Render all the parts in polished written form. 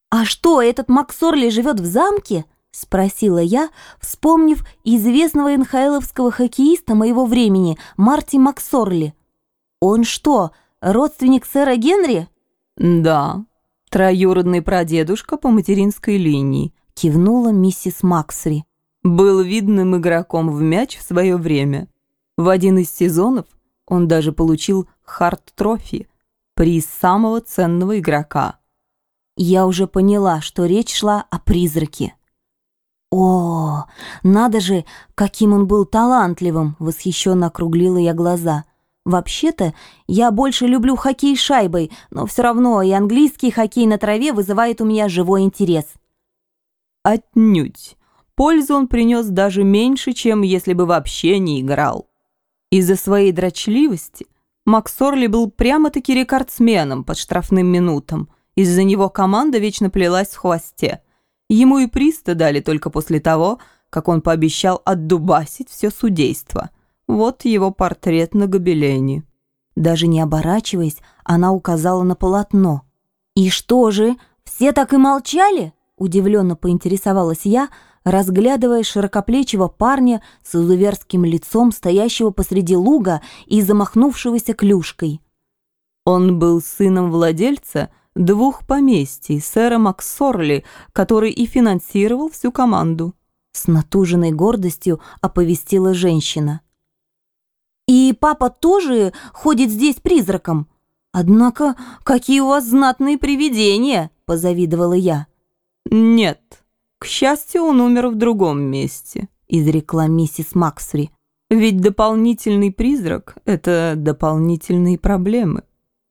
«А что, этот Максорли живет в замке?» — спросила я, вспомнив известного НХЛовского хоккеиста моего времени, Марти Максорли. «Он что, родственник сэра Генри?» «Да, троюродный прадедушка по материнской линии», — кивнула миссис Максри. «Был видным игроком в мяч в свое время. В один из сезонов он даже получил Харт-трофи, приз самого ценного игрока». Я уже поняла, что речь шла о призраке. «О, надо же, каким он был талантливым!» — восхищенно округлила я глаза. «Вообще-то, я больше люблю хоккей с шайбой, но все равно и английский хоккей на траве вызывает у меня живой интерес». «Отнюдь. Пользу он принес даже меньше, чем если бы вообще не играл. Из-за своей дрочливости Максорли был прямо-таки рекордсменом под штрафным минутам. Из-за него команда вечно плелась в хвосте. Ему и приз-то дали только после того, как он пообещал отдубасить все судейство. Вот его портрет на гобелене». Даже не оборачиваясь, она указала на полотно. «И что же, все так и молчали?» — удивленно поинтересовалась я, разглядывая широкоплечего парня с изуверским лицом, стоящего посреди луга и замахнувшегося клюшкой. Он был сыном владельца 2 поместий, сэра Максорли, который и финансировал всю команду. С натуженной гордостью оповестила женщина. «И папа тоже ходит здесь призраком? Однако, какие у вас знатные привидения!» — позавидовала я. «Нет, к счастью, он умер в другом месте», — изрекла миссис Максри. «Ведь дополнительный призрак — это дополнительные проблемы».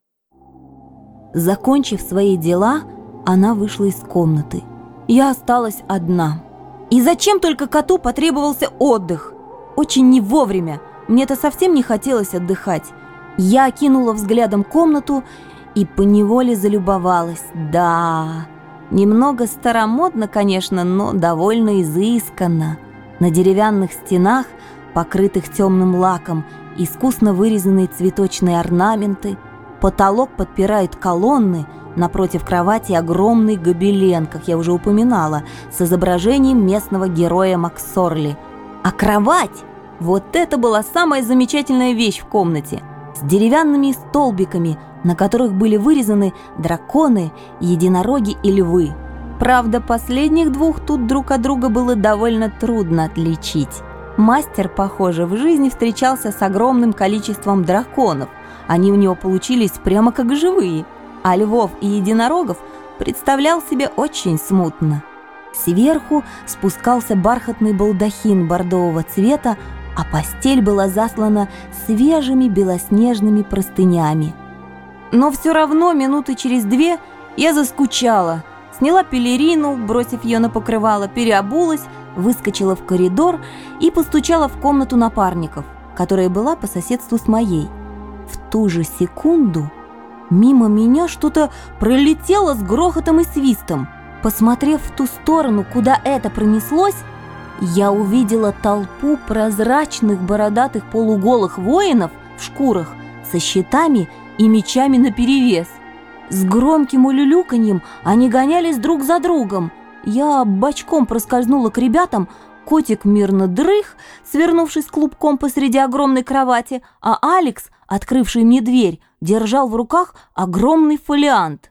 Закончив свои дела, она вышла из комнаты. Я осталась одна. И зачем только коту потребовался отдых? Очень не вовремя. Мне-то совсем не хотелось отдыхать. Я окинула взглядом комнату и поневоле залюбовалась. Да, немного старомодно, конечно, но довольно изысканно. На деревянных стенах, покрытых темным лаком, искусно вырезанные цветочные орнаменты. Потолок подпирают колонны, напротив кровати огромный гобелен, как я уже упоминала, с изображением местного героя Максорли. А кровать! Вот это была самая замечательная вещь в комнате, с деревянными столбиками, на которых были вырезаны драконы, единороги и львы. Правда, последних 2 тут друг от друга было довольно трудно отличить. Мастер, похоже, в жизни встречался с огромным количеством драконов. Они у него получились прямо как живые, а львов и единорогов представлял себе очень смутно. Сверху спускался бархатный балдахин бордового цвета, а постель была заслана свежими белоснежными простынями. Но все равно минуты через 2 я заскучала, сняла пелерину, бросив ее на покрывало, переобулась, выскочила в коридор и постучала в комнату напарников, которая была по соседству с моей. В ту же секунду мимо меня что-то пролетело с грохотом и свистом. Посмотрев в ту сторону, куда это пронеслось, я увидела толпу прозрачных бородатых полуголых воинов в шкурах со щитами и мечами наперевес. С громким улюлюканьем они гонялись друг за другом. Я бочком проскользнула к ребятам, котик мирно дрых, свернувшись клубком посреди огромной кровати, а Алекс, открывший мне дверь, держал в руках огромный фолиант.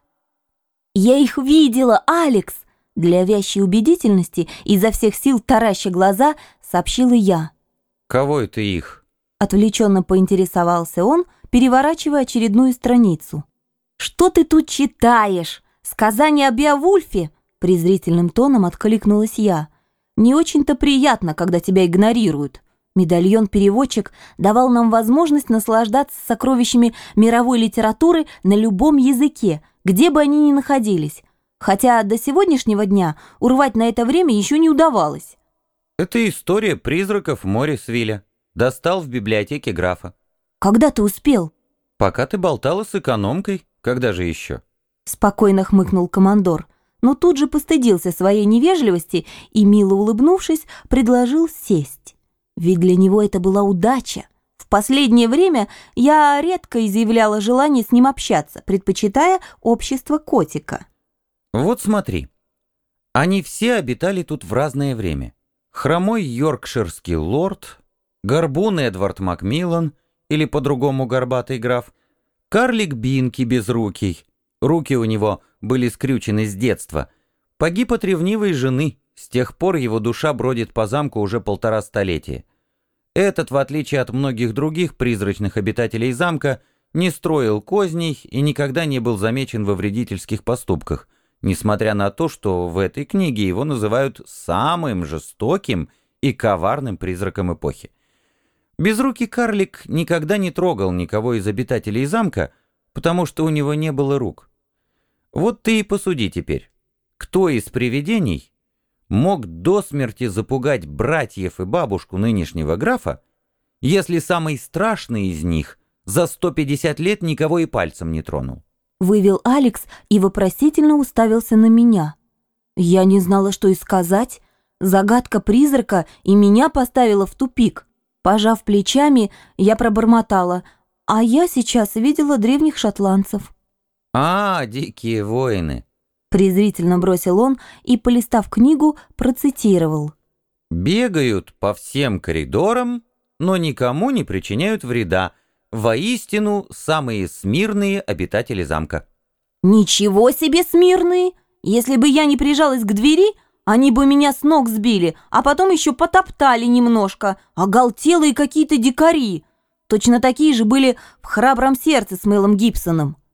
«Я их видела, Алекс!» Для вящей убедительности, изо всех сил тараща глаза, сообщила я. «Кого это их?» Отвлеченно поинтересовался он, переворачивая очередную страницу. «Что ты тут читаешь? Сказание о Беовульфе?» Презрительным тоном откликнулась я. «Не очень-то приятно, когда тебя игнорируют». Медальон-переводчик давал нам возможность наслаждаться сокровищами мировой литературы на любом языке, где бы они ни находились. Хотя до сегодняшнего дня урвать на это время еще не удавалось. Это история призраков Моррисвилля. Достал в библиотеке графа. «Когда ты успел?» «Пока ты болтала с экономкой. Когда же еще?» Спокойно хмыкнул командор, но тут же постыдился своей невежливости и, мило улыбнувшись, предложил сесть. Ведь для него это была удача. В последнее время я редко изъявляла желание с ним общаться, предпочитая общество котика. Вот смотри. Они все обитали тут в разное время. Хромой йоркширский лорд, горбун Эдвард Макмиллан, или по-другому горбатый граф, карлик Бинки безрукий, руки у него были скрючены с детства, погиб от ревнивой жены, с тех пор его душа бродит по замку уже 1,5 столетия. Этот, в отличие от многих других призрачных обитателей замка, не строил козней и никогда не был замечен во вредительских поступках, несмотря на то, что в этой книге его называют самым жестоким и коварным призраком эпохи. Безрукий карлик никогда не трогал никого из обитателей замка, потому что у него не было рук. Вот ты и посуди теперь, кто из привидений мог до смерти запугать братьев и бабушку нынешнего графа, если самый страшный из них за 150 лет никого и пальцем не тронул? Вывел Алекс и вопросительно уставился на меня. Я не знала, что и сказать. Загадка призрака и меня поставила в тупик. Пожав плечами, я пробормотала: «А я сейчас видела древних шотландцев». «А, дикие воины!» Презрительно бросил он и, полистав книгу, процитировал: «Бегают по всем коридорам, но никому не причиняют вреда. Воистину, самые смирные обитатели замка». «Ничего себе смирные! Если бы я не прижалась к двери, они бы меня с ног сбили, а потом еще потоптали немножко. Оголтелые какие-то дикари. Точно такие же были в «Храбром сердце» с Мелом Гибсоном.